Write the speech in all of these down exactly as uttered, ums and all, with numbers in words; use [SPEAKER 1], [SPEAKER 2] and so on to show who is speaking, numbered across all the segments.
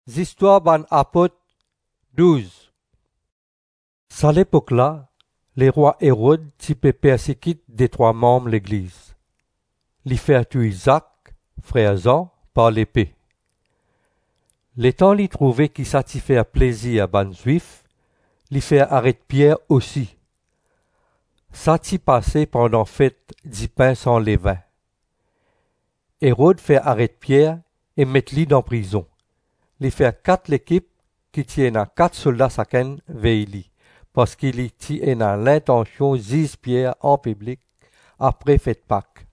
[SPEAKER 1] Histoires ban apôtre douze. À l'époque-là, les rois Hérode type persécute des trois membres de l'Église. L'y fait tuer Isaac, frère Jean, par l'épée. Les temps l'y trouvé qui satisfait plaisir à ban juif, l'y fait arrêter Pierre aussi. Ça t'y passé pendant fête dix pains sans levain. Hérode fait arrêter Pierre et mettre lui dans prison. Il fait quatre l'équipe qui tiennent à quatre soldats chacun veillent parce qu'il y tient à l'intention zise Pierre en public après fête Pâques.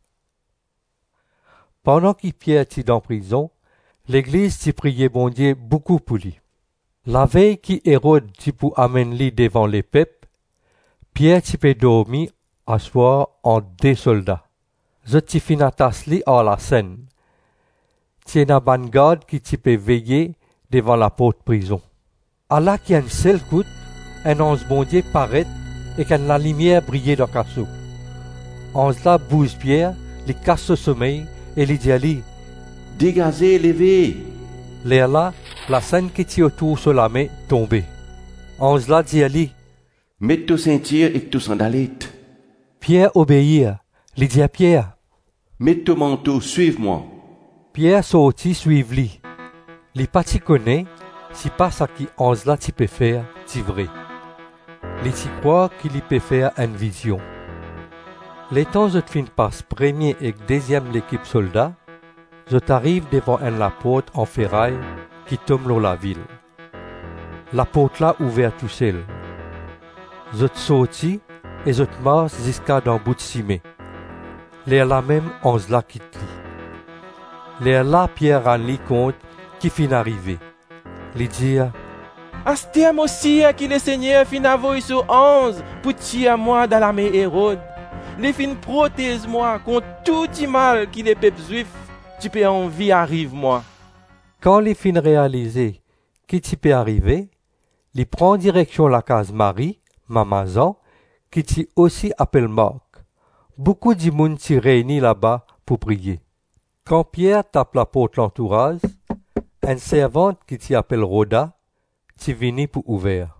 [SPEAKER 1] Pendant que Pierre était dans prison, l'église t'y priait bon Dieu beaucoup pour lui. La veille qui Hérode t'y pour amener lui devant les peuples, Pierre t'y peut dormir à soir en deux soldats. Je t'y finatas li à la scène. Tient à ban garde qui t'y peut veiller devant la porte prison. À là qui a un seul coup, un ange bon Dieu paraît et quand la lumière brillait dans le casseau. Ange là bouge Pierre, lui casse ce sommeil et lui dit à lui,
[SPEAKER 2] Dégagez, levez.
[SPEAKER 1] L'air là, la scène qui tient autour sur la main tombée. Ange là dit à lui,
[SPEAKER 2] Mets ton ceinture et ton sandalette.
[SPEAKER 1] Pierre obéit, lui dit à Pierre.
[SPEAKER 2] Mets ton manteau, suive-moi.
[SPEAKER 1] Pierre sortit suivre lui. Les partis connaît, si pas ça qui Ange là tu peux faire, c'est vrai. Les t'y croient qu'il y peut faire une vision. Les temps je te fin passe premier et deuxième l'équipe soldat, je t'arrive devant un la porte en ferraille qui tombe dans la ville. La porte là ouverte tout seul. Je te sortis et je te marche jusqu'à dans bout de cimé. L'air là même Ange là quitte lui. L'air là Pierre rend lui compte qui fin arrivé. Lui dire,
[SPEAKER 3] Astem aussi à qui le Seigneur fin envoyé sur onze pour tirer moi dans la main Hérode. Les fin protège moi contre tout le mal qui les peuples juifs. Tu peux en vie arrive moi.
[SPEAKER 1] Quand les fin réalisé qui t'y peut arriver, il prend direction la case Marie, maman Jean, qui t'y aussi appelle Marc. Beaucoup de monde t'y réunit là-bas pour prier. Quand Pierre tape la porte l'entourage, une servante qui t'y appelle Rhoda, t'y vini pour ouvrir.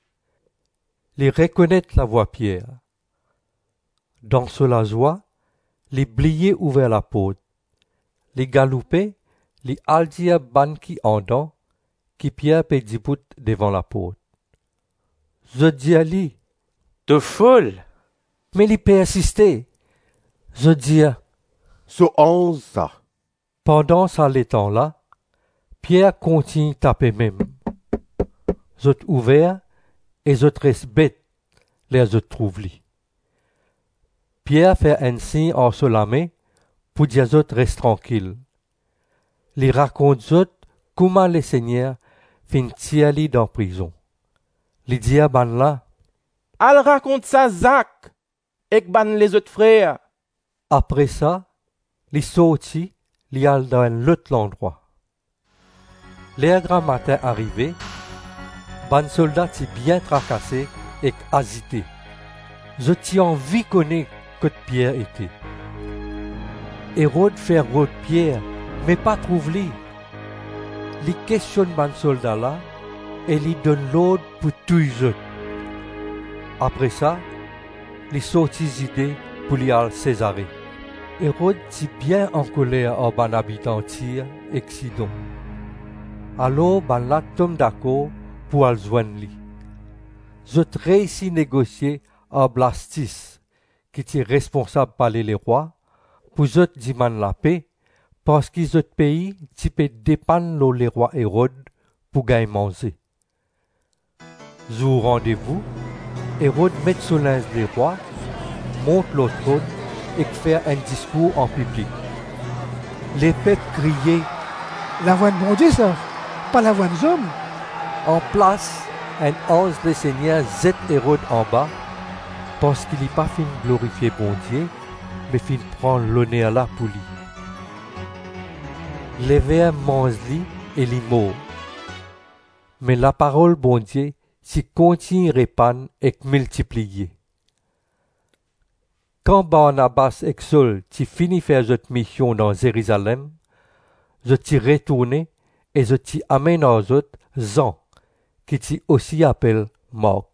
[SPEAKER 1] Les reconnaît la voix Pierre. Dans cela joie, les bliés ouvert la porte. Les galopés, les aldia ban qui en dents, qui Pierre peut dibout devant la porte. Je dis à lui,
[SPEAKER 3] T'es folle.
[SPEAKER 1] mais il peut insister. Je dis,
[SPEAKER 4] So onze ça.
[SPEAKER 1] pendant ça les temps-là, Pierre continue taper même. Je ouvert et je reste bête, les je trouve lui. Pierre fait un signe en se la main pour dire je reste tranquille. Il raconte je comment le Seigneur fin tirer dans prison. Il dit à ban là,
[SPEAKER 3] Elle raconte ça Zach et ban les autres frères.
[SPEAKER 1] après ça, il sortit, il allait dans un autre endroit. L'air grand matin arrivé, ban soldat s'est bien tracassé et agité. Je t'y envie connaître que Pierre était. Hérode fait route Pierre, mais pas trouve-lui. Il questionne ban soldat là et lui donne l'ordre pour tout jeu. Après ça, il sortit idées pour lui aller Césarée. Hérode s'est bien en colère en ban habitant Tyr et Sidon. Alors, ban là tombe d'accord pour aller joindre lui. Je réussis à négocier à Blastis, qui est responsable par les rois, pour je demander la paix, parce que ce pays qui peut dépendre les rois Hérode pour gagner manger. Jour rendez-vous, Hérode met sous linge les rois, monte le trône et fait un discours en public. Les peuples criaient,
[SPEAKER 5] La voix de mon Dieu, ça, pas la voix des hommes.
[SPEAKER 1] en place, un ange le Seigneur jette Hérode en bas, parce qu'il n'est pas fin de glorifier bon Dieu, mais fin de prendre l'honneur là pour lui. Les vers mangent lui et lui mort. Mais la parole bon Dieu s'y continue répandre et multiplier. Quand Barnabas et Saul t'y fini faire cette mission dans Jérusalem, je t'y retourné et je t'y amène aux autres Jean, qui t'y aussi appelle Marc.